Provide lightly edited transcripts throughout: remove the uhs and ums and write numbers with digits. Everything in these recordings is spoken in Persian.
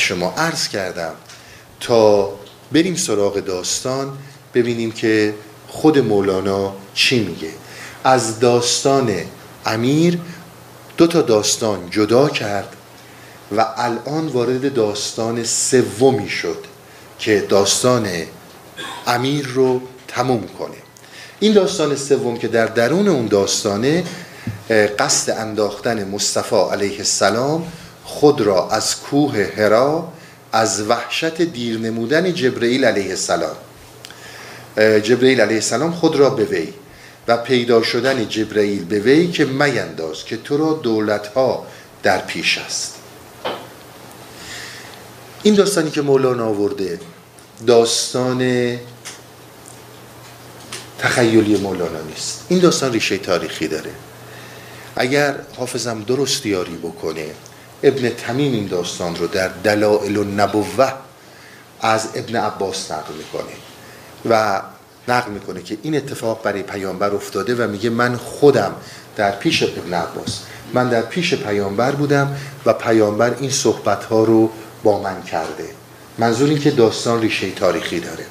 شما عرض کردم تا بریم سراغ داستان ببینیم که خود مولانا چی میگه. از داستان امیر 2 داستان جدا کرد و الان وارد داستان سومی شد که داستان امیر رو تموم کنه. این داستان سوم که در درون اون داستانه قصد انداختن مصطفی علیه السلام خود را از کوه حرا از وحشت دیر نمودن جبرئیل علیه السلام، جبرئیل علیه السلام خود را به وی و پیدا شدن جبرئیل به وی که مینداز که تو را دولتها در پیش است. این داستانی که مولانا آورده داستان تخیلی مولانا نیست. این داستان ریشه تاریخی داره. اگر حافظم درست یاری بکنه ابن تمیم این داستان رو در دلائل النبوة از ابن عباس نقل میکنه و نقل میکنه که این اتفاق برای پیامبر افتاده و میگه من خودم در پیش ابن عباس، من در پیش پیامبر بودم و پیامبر این صحبت ها رو با من کرده. منظور این که داستان ریشه تاریخی داره.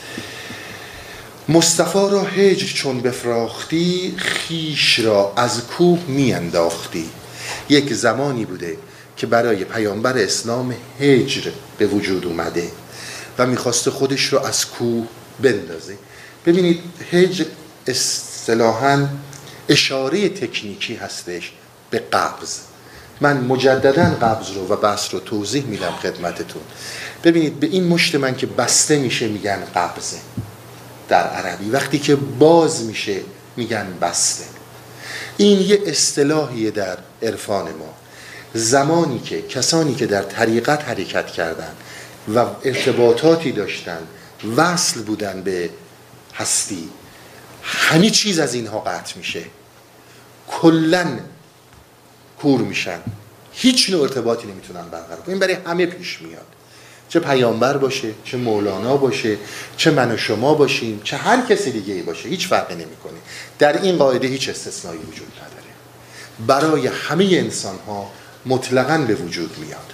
مصطفی را هجر چون بفراختی خیش را از کوه می انداختی. یک زمانی بوده که برای پیامبر اسلام هجر به وجود اومده و میخواسته خودش رو از کوه بندازه. ببینید هجر اصطلاحاً اشاره تکنیکی هستش به قبض. من مجدداً قبض رو و بسط رو توضیح میدم خدمتتون. ببینید به این مشت من که بسته میشه میگن قبضه در عربی، وقتی که باز میشه میگن بسته. این یه اصطلاحیه در عرفان ما. زمانی که کسانی که در طریقت حرکت کردن و ارتباطاتی داشتن وصل بودن به هستی، همه چیز از اینها قطع میشه، کلن کور میشن، هیچ نوع ارتباطی نمیتونن برقرار کنن. این برای همه پیش میاد، چه پیامبر باشه، چه مولانا باشه، چه من و شما باشیم، چه هر کسی دیگه ای باشه، هیچ فرقی نمیکنه. در این قاعده هیچ استثنایی وجود نداره، برای همه انسان ها مطلقاً به وجود میاد.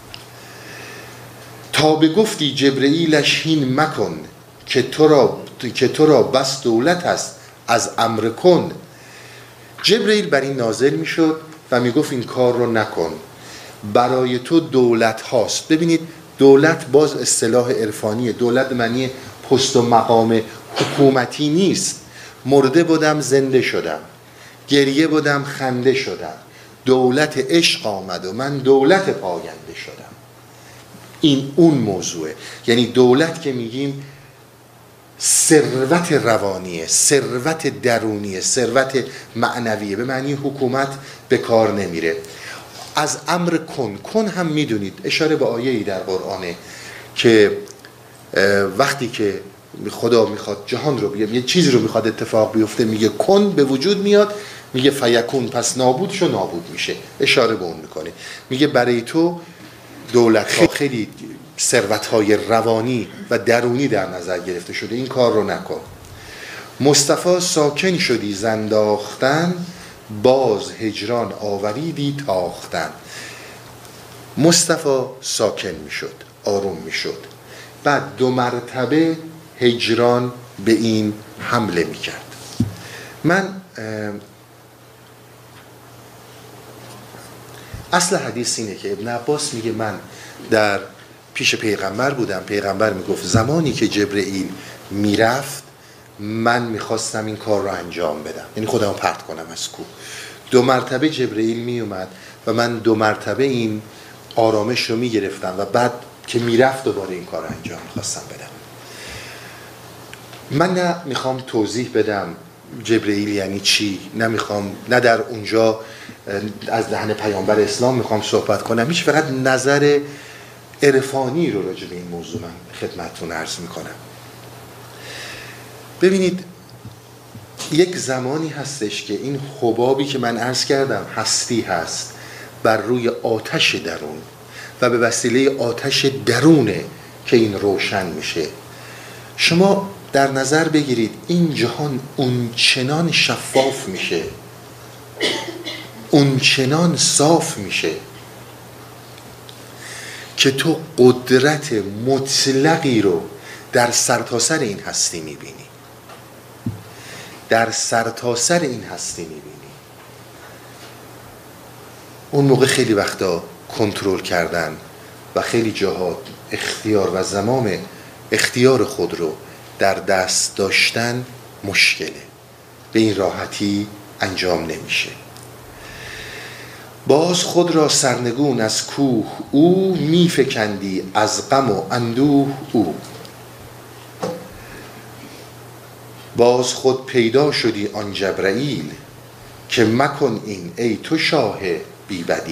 تا به گفتی جبرئیلش هین مکن که تو را بس دولت است از امر کن. جبرئیل بر این نازل میشد و میگفت این کار رو نکن، برای تو دولت هاست. ببینید دولت باز اصطلاح عرفانیه. دولت معنی پست و مقام حکومتی نیست. مرده بودم زنده شدم، گریه بودم خنده شدم، دولت عشق آمد و من دولت پاینده شدم. این اون موضوعه. یعنی دولت که میگیم ثروت روانیه، ثروت درونیه، ثروت معنویه. به معنی حکومت به کار نمیره. از امر کن هم میدونید اشاره به آیه‌ای در قرآنه که وقتی که خدا میخواد جهان رو یه چیزی رو میخواد اتفاق بیفته میگه کن، به وجود میاد، میگه فیکون، پس نابود شو، نابود میشه. اشاره به اون میکنه. میگه برای تو دولت خیلی ثروت‌های روانی و درونی در نظر گرفته شده، این کار رو نکن. مصطفی ساکن شدی زنداختن، باز هجران آوریدی تاختن. مصطفی ساکن میشد، آروم میشد، بعد 2 مرتبه هجران به این حمله میکرد. من اصل حدیث اینه که ابن عباس میگه من در پیش پیغمبر بودم، پیغمبر میگفت زمانی که جبرئیل میرفت من میخواستم این کار رو انجام بدم، یعنی خودمو پرت کنم از کوه. 2 مرتبه جبرئیل میومد و من 2 مرتبه این آرامش رو میگرفتم و بعد که میرفت دوباره این کار رو انجام میخواستم بدم. من نه میخوام توضیح بدم جبرئیل یعنی چی، نه در اونجا از دهن پیامبر اسلام میخوام صحبت کنم، هیچ، فقط نظر عرفانی رو راجع به این موضوع من خدمتتون عرض میکنم. ببینید یک زمانی هستش که این حبابی که من عرض کردم هستی هست بر روی آتش درون و به وسیله آتش درونه که این روشن میشه. شما در نظر بگیرید این جهان اون چنان شفاف میشه، اون چنان صاف میشه که تو قدرت مطلقی رو در سرتاسر این هستی میبینی، در سرتاسر این هستی میبینی. اون موقع خیلی وقتا کنترل کردن و خیلی جاها اختیار و زمام اختیار خود رو در دست داشتن مشکله، به این راحتی انجام نمیشه. باز خود را سرنگون از کوه او، میفکندی از غم و اندوه او. باز خود پیدا شدی آن جبرائیل، که مکن این ای تو شاه بی بدیل.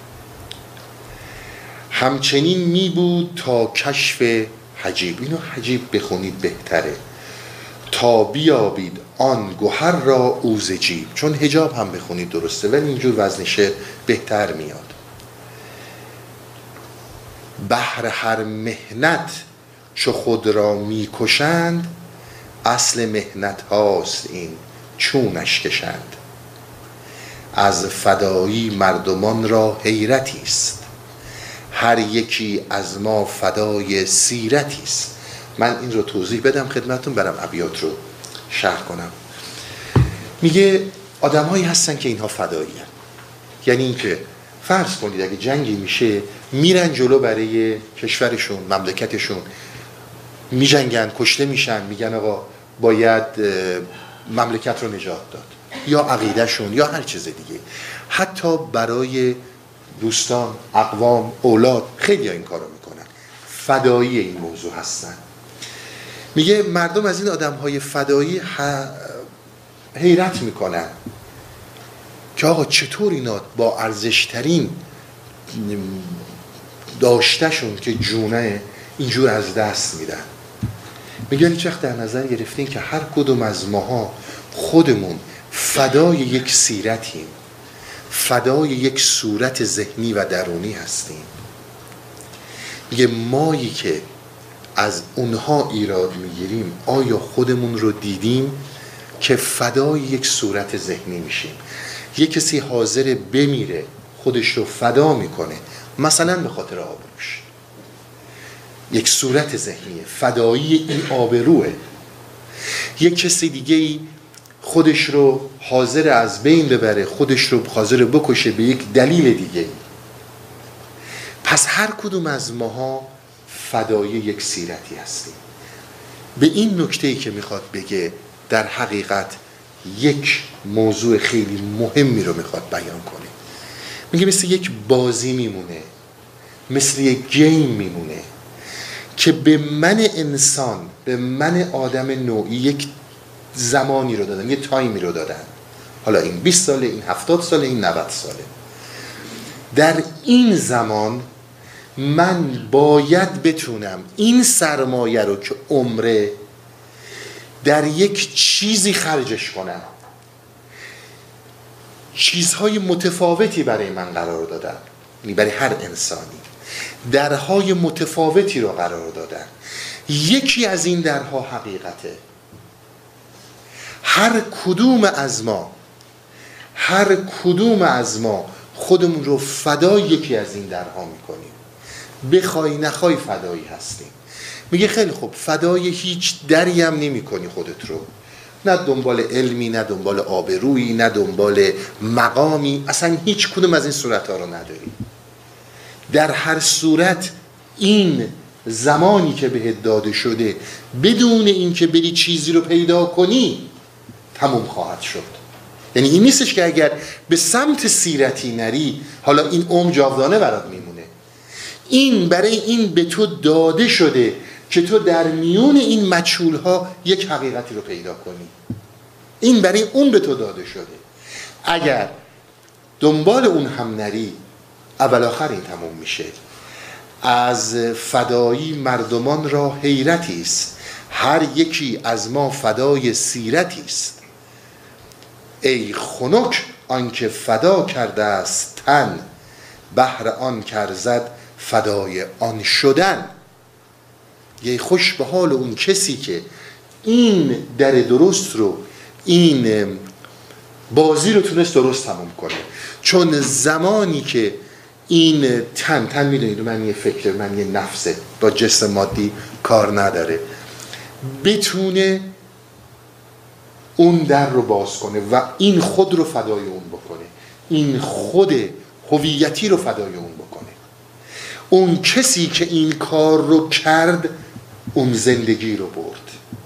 همچنین می بود تا کشف حجیب، اینو حجیب بخونید بهتره، تا بیابید آن گوهر را او ز جیب. چون حجاب هم بخونید درسته ولی اینجور وزن شعر بهتر میاد. بهر هر مهنت چو خود را میکشند، اصل مهنت هاست این چونش کشند. از فدایی مردمان را حیرتی است، هر یکی از ما فدای سیرتی است. من این رو توضیح بدم خدمتتون، برم ابیات رو شرح کنم. میگه آدم هایی هستن که اینها فدایی هستن. یعنی این که فرض کنید اگه جنگی میشه میرن جلو برای کشورشون، مملکتشون، میجنگن، کشته میشن، میگن آقا باید مملکت رو نجات داد، یا عقیدهشون یا هر چیز دیگه، حتی برای دوستان، اقوام، اولاد، خیلی ها این کار رو میکنن، فدایی این موضوع هستن. میگه مردم از این آدم های فدایی حیرت میکنن که آقا چطور اینا با ارزشترین داشتهشون که جونه اینجور از دست میدن. میگن هیچ وقت در نظر گرفتین که هر کدوم از ماها خودمون فدای یک سیرتیم، فدای یک صورت ذهنی و درونی هستیم. میگه مایی که از اونها ایراد میگیریم آیا خودمون رو دیدیم که فدای یک صورت ذهنی میشیم؟ یک کسی حاضر بمیره خودش رو فدا میکنه مثلا به خاطر آبروش، یک صورت ذهنیه، فدایی این آبروه. یک کسی دیگه خودش رو حاضر از بین ببره، خودش رو حاضر بکشه به یک دلیل دیگه. پس هر کدوم از ماها فدای یک سیرتی هستیم. به این نکته‌ای که میخواد بگه در حقیقت یک موضوع خیلی مهمی رو میخواد بیان کنه. میگه مثل یک بازی میمونه، مثل یک گیم میمونه که به من انسان، به من آدم نوعی یک زمانی رو دادن، یه تایمی رو دادن. حالا این 20 ساله، این 70 ساله، این 90 ساله. در این زمان من باید بتونم این سرمایه رو که عمره در یک چیزی خرجش کنم. چیزهای متفاوتی برای من قرار دادن، یعنی برای هر انسانی درهای متفاوتی رو قرار دادن. یکی از این درها حقیقته. هر کدوم از ما خودمون رو فدای یکی از این درها میکنیم، بخوای نخوای فدایی هستیم. میگه خیلی خوب، فدای هیچ دری هم نمی کنی خودت رو، نه دنبال علمی، نه دنبال آبرویی، نه دنبال مقامی، اصلا هیچ کدوم از این صورتها رو نداری. در هر صورت این زمانی که بهت داده شده بدون اینکه بری چیزی رو پیدا کنی تموم خواهد شد. یعنی این نیستش که اگر به سمت سیرتی نری حالا این عمر جاودانه برات میمونه. این برای این به تو داده شده که تو در میون این مجهول‌ها یک حقیقتی رو پیدا کنی. این برای اون به تو داده شده. اگر دنبال اون هم نری اول آخر این تموم میشه. از فدایی مردمان را حیرتی است، هر یکی از ما فدای سیرتی است. ای خنک آنکه فدا کرده است تن، بهر آن کرزد فدای آن شدن. یه خوش به حال اون کسی که این در درست رو، این بازی رو تونست درست تموم کنه. چون زمانی که این تن میدونید من یه فکر، من یه نفسه، با جسم مادی کار نداره، بتونه اون در رو باز کنه و این خود رو فدای اون بکنه، این خود هویتی رو فدای اون بکنه. اون کسی که این کار رو کرد اون زندگی رو برد.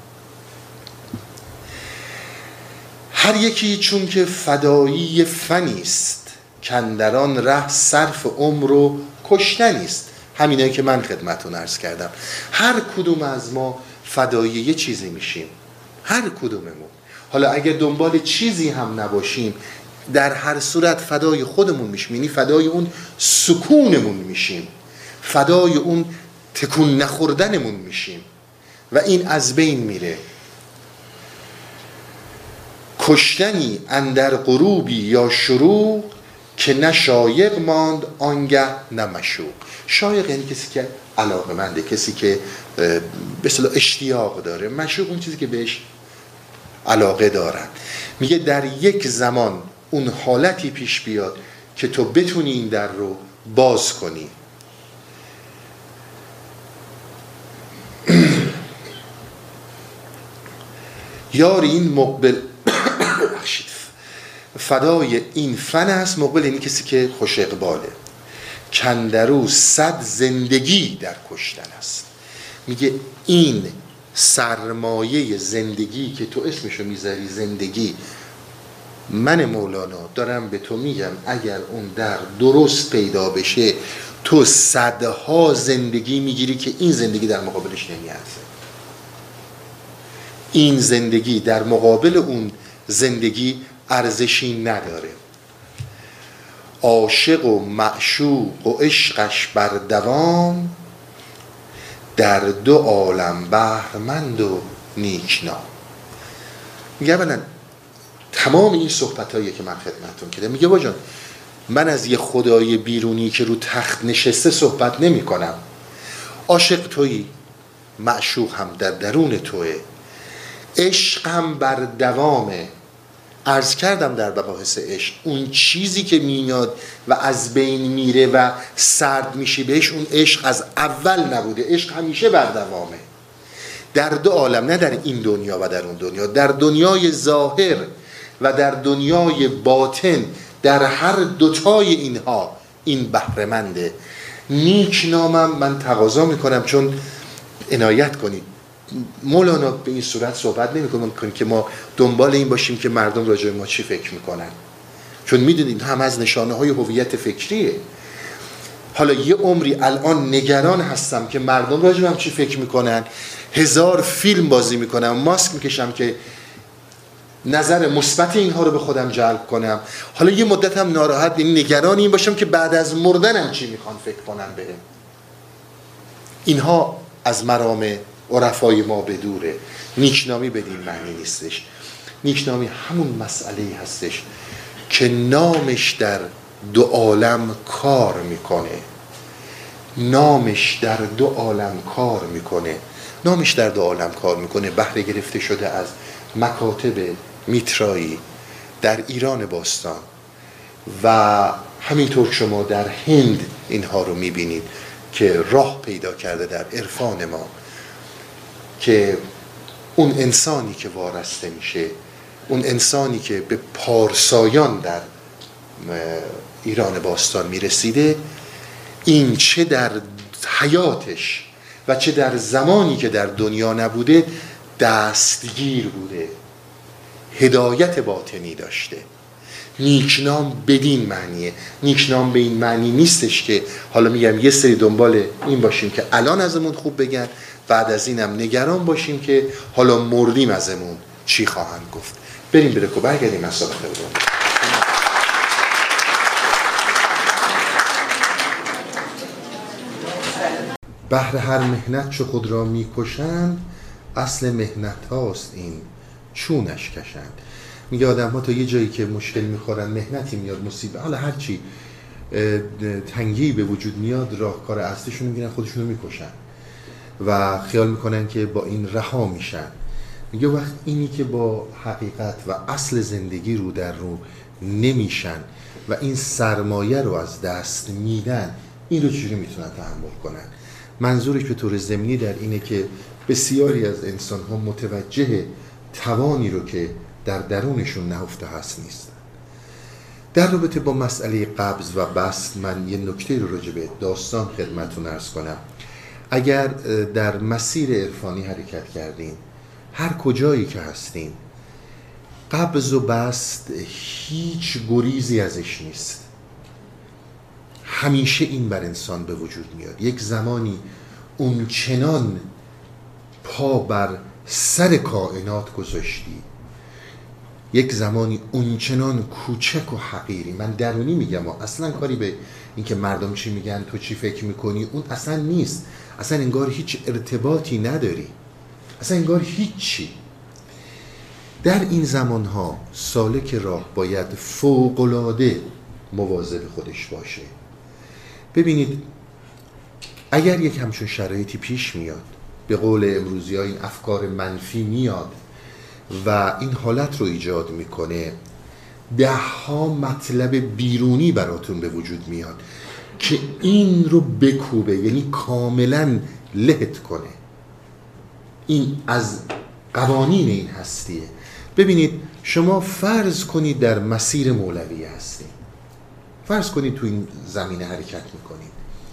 هر یکی چون که فدایی فنیست، کندران ره صرف عمر و کشتنیست. همینایی که من خدمتون عرض کردم. هر کدوم از ما فدایی یه چیزی میشیم، هر کدوممون. حالا اگه دنبال چیزی هم نباشیم، در هر صورت فدای خودمون میشیم، یعنی فدای اون سکونمون میشیم، فدای اون تکون نخوردنمون میشیم و این از بین میره. کشتنی اندر غروبی یا شروق، که نه شایق ماند آنگه نه مشوق. شایق یعنی کسی که علاقه‌منده، کسی که به اصطلاح اشتیاق داره. مشوق اون چیزی که بهش علاقه دارن. میگه در یک زمان اون حالتی پیش بیاد که تو بتونی این در رو باز کنی. یار این مقبل فدای این فن است. مقبل یعنی کسی که خوش اقباله. کندرو 100 زندگی در کشتن است. میگه این سرمایه زندگی که تو اسمشو میذاری زندگی، من مولانا دارم به تو میگم اگر اون در درست پیدا بشه تو صدها زندگی میگیری که این زندگی در مقابلش نمیارزه. این زندگی در مقابل اون زندگی ارزشی نداره. عاشق و معشوق و عشقش بر دوام، در دو عالم بهرمند و نیکنام. میگه اولا تمام این صحبتایی که من خدمتتون کردم، میگه باجان من از یه خدای بیرونی که رو تخت نشسته صحبت نمی کنم. عاشق تویی، معشوق هم در درون توه، عشق هم بر دوامه. عرض کردم در مباحث عشق اون چیزی که میاد و از بین میره و سرد میشه بهش، اون عشق از اول نبوده. عشق همیشه بر دوامه در دو عالم، نه در این دنیا و در اون دنیا، در دنیای ظاهر و در دنیای باطن. در هر دوتای اینها این بهره‌منده. نیک نامم من تقاضا میکنم، چون عنایت کنید مولانا به این صورت صحبت نمی‌کنه که ما دنبال این باشیم که مردم راجع به ما چی فکر میکنن، چون میدونید هم از نشانه های هویت فکریه. حالا یه عمری الان نگران هستم که مردم راجع به هم چی فکر میکنن، 1000 فیلم بازی میکنم، ماسک میکشم که نظر مثبت اینها رو به خودم جلب کنم. حالا یه مدت هم ناراحت، نگران این باشم که بعد از مردنم چی میخوان فکر کنن بهم. اینها از مرام عرفای ما بدوره. نیکنامی بدین معنی نیستش. نیکنامی همون مسئله‌ای هستش که نامش در دو عالم کار میکنه. نامش در دو عالم کار میکنه. نامش در دو عالم کار میکنه. بهره گرفته شده از مکاتب میترایی در ایران باستان و همینطور شما در هند اینها رو میبینید که راه پیدا کرده در عرفان ما، که اون انسانی که وارسته میشه، اون انسانی که به پارسایان در ایران باستان میرسیده، این چه در حیاتش و چه در زمانی که در دنیا نبوده دستگیر بوده، هدایت باطنی داشته. نیکنام بدین معنیه. نیکنام به این معنی نیستش که حالا میگم یه سری دنبال این باشیم که الان ازمون خوب بگن، بعد از اینم نگران باشیم که حالا مردیم ازمون چی خواهند گفت. بریم برکو برگردیم مسابقه رو. بهر هر مهنت چو خود را میکشند، اصل مهنت هاست این چونش کشند. میگه آدم ها تا یه جایی که مشکل میخورن، مهنتی میاد، مصیبت، حالا هرچی تنگی به وجود میاد، راهکار اصلیشون میگیرن خودشون رو میکشن و خیال میکنن که با این رها میشن. میگه وقت اینی که با حقیقت و اصل زندگی رو در رو نمیشن و این سرمایه رو از دست میدن، این رو چجوری میتونن تحمل کنن؟ منظورش به طور ضمنی در اینه که بسیاری از انسان ها متوجه توانی رو که در درونشون نهفته هست نیستن. در رابطه با مسئله قبض و بسط من یه نکته رو راجع به داستان خدمتتون عرض کنم. اگر در مسیر عرفانی حرکت کردین، هر کجایی که هستین، قبض و بسط هیچ گریزی ازش نیست، همیشه این بر انسان به وجود میاد. یک زمانی اون چنان پا بر سر کائنات گذاشتی، یک زمانی اون چنان کوچک و حقیری، من درونی میگم اصلا کاری به اینکه مردم چی میگن تو چی فکر میکنی اون اصلا نیست، اصلا انگار هیچ ارتباطی نداری، اصلا انگار هیچی. در این زمانها سالک راه باید فوق‌العاده مواظب خودش باشه. ببینید اگر یک همچون شرایطی پیش میاد، به قول امروزی ها این افکار منفی میاد و این حالت رو ایجاد میکنه، 10 مطلب بیرونی براتون به وجود میاد که این رو بکوبه، یعنی کاملا لهت کنه. این از قوانین این هستیه. ببینید شما فرض کنید در مسیر مولوی هستید، فرض کنید تو این زمینه حرکت میکنید،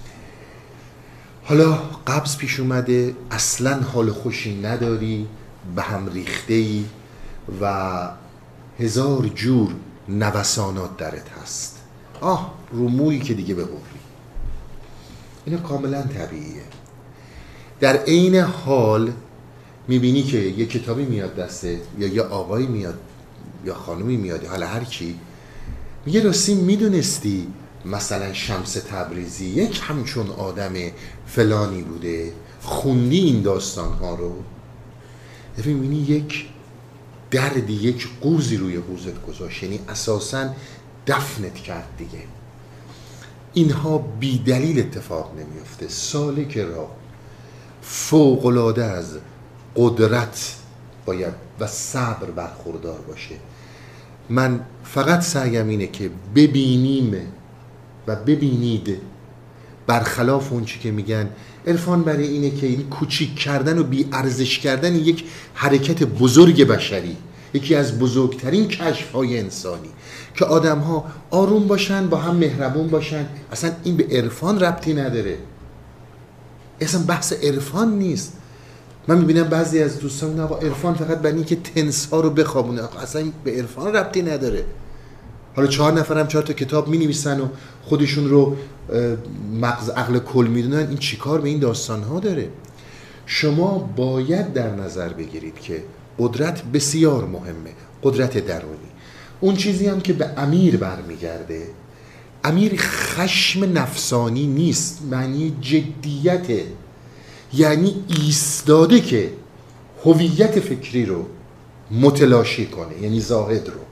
حالا قبض پیش اومده، اصلا حال خوشی نداری، به هم ریخته‌ای و 1000 جور نوسانات درت هست، رو مویی که دیگه ببری، اینا کاملا طبیعیه. در عین حال میبینی که یه کتابی میاد دسته، یا یه آقایی میاد یا خانمی میاد، حالا هر کی میگه راستی میدونستی مثلا شمس تبریزی یک همچون آدم فلانی بوده، خوندی این داستان ها رو؟ میبینی یک دردی، یک قوزی روی قوزت گذاشت، یعنی اساساً دفنت کرد دیگه. اینها بی دلیل اتفاق نمیفته. سالک راه فوق‌العاده از قدرت باید و صبر برخوردار باشه. من فقط سعیم اینه که ببینیم و ببینید، برخلاف اون چی که میگن عرفان برای اینه که این کوچیک کردن و بی ارزش کردن یک حرکت بزرگ بشری، یکی از بزرگترین کشف‌های انسانی، که آدم‌ها آروم باشن، با هم مهربون باشن. اصلا این به عرفان ربطی نداره، اصلا بحث عرفان نیست. من میبینم بعضی از دوستان میگن عرفان فقط برای اینکه تنس‌ها رو بخوابونه، اصلا به عرفان ربطی نداره. حالا 4 نفرم 4 تا کتاب می‌نویسن و خودشون رو مغز عقل کل میدونن، این چیکار به این داستان‌ها داره؟ شما باید در نظر بگیرید که قدرت بسیار مهمه، قدرت درونی. اون چیزی هم که به امیر برمیگرده، امیر خشم نفسانی نیست، معنی جدیته، یعنی ایستاده که هویت فکری رو متلاشی کنه، یعنی زاهد رو.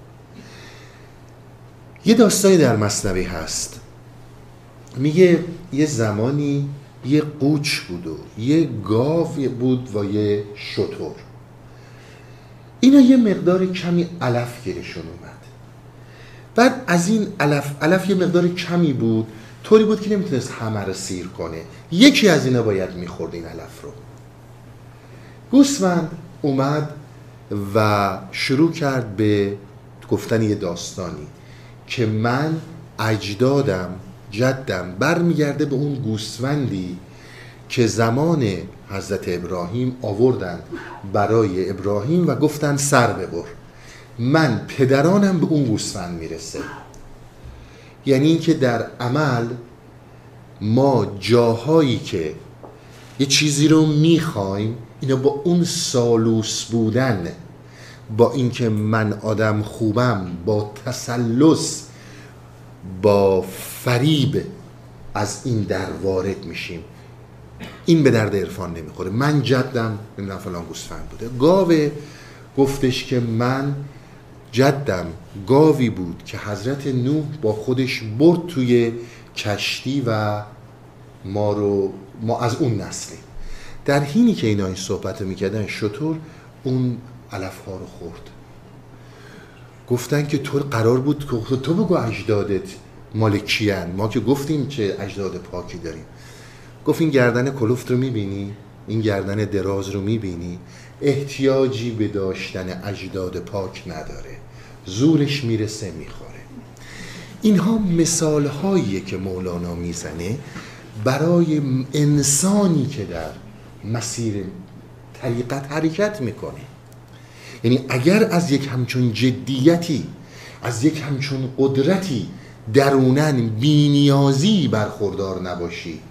یه داستانی در مثنوی هست، میگه یه زمانی یه قوچ بود و یه گاو بود و یه شتر. اینا یه مقدار کمی علف گیرشون اومد. بعد از این علف یه مقدار کمی بود، طوری بود که نمیتونست همه رو سیر کنه، یکی از اینا باید میخورد این علف رو. گوسفند اومد و شروع کرد به گفتن یه داستانی که من اجدادم، جدم برمیگرده به اون گوسفندی که زمان حضرت ابراهیم آوردن برای ابراهیم و گفتن سر ببر، من پدرانم به اون گوسفند میرسه. یعنی این که در عمل ما جاهایی که یه چیزی رو میخوایم، اینا با اون سالوس بودن، با اینکه من آدم خوبم، با تسلس، با فریب از این در وارد میشیم. این به درد عرفان نمیخوره. من جدم نمیدونم فلان گوسفند بوده. گاوه گفتش که من جدم گاوی بود که حضرت نوح با خودش برد توی کشتی و ما از اون نسلیم. در حینی که اینا این صحبت رو میکردن، شتر اون علف ها رو خورد. گفتن که تو قرار بود تو بگو اجدادت مال کیان، ما که گفتیم چه اجداد پاکی داریم. گفت این گردن کلفت رو میبینی؟ این گردن دراز رو میبینی؟ احتیاجی به داشتن اجداد پاک نداره، زورش میرسه میخوره. اینها مثال هاییه که مولانا میزنه برای انسانی که در مسیر طریقت حرکت میکنه. یعنی اگر از یک همچون جدیتی، از یک همچون قدرتی درونن بی‌نیازی برخوردار نباشی،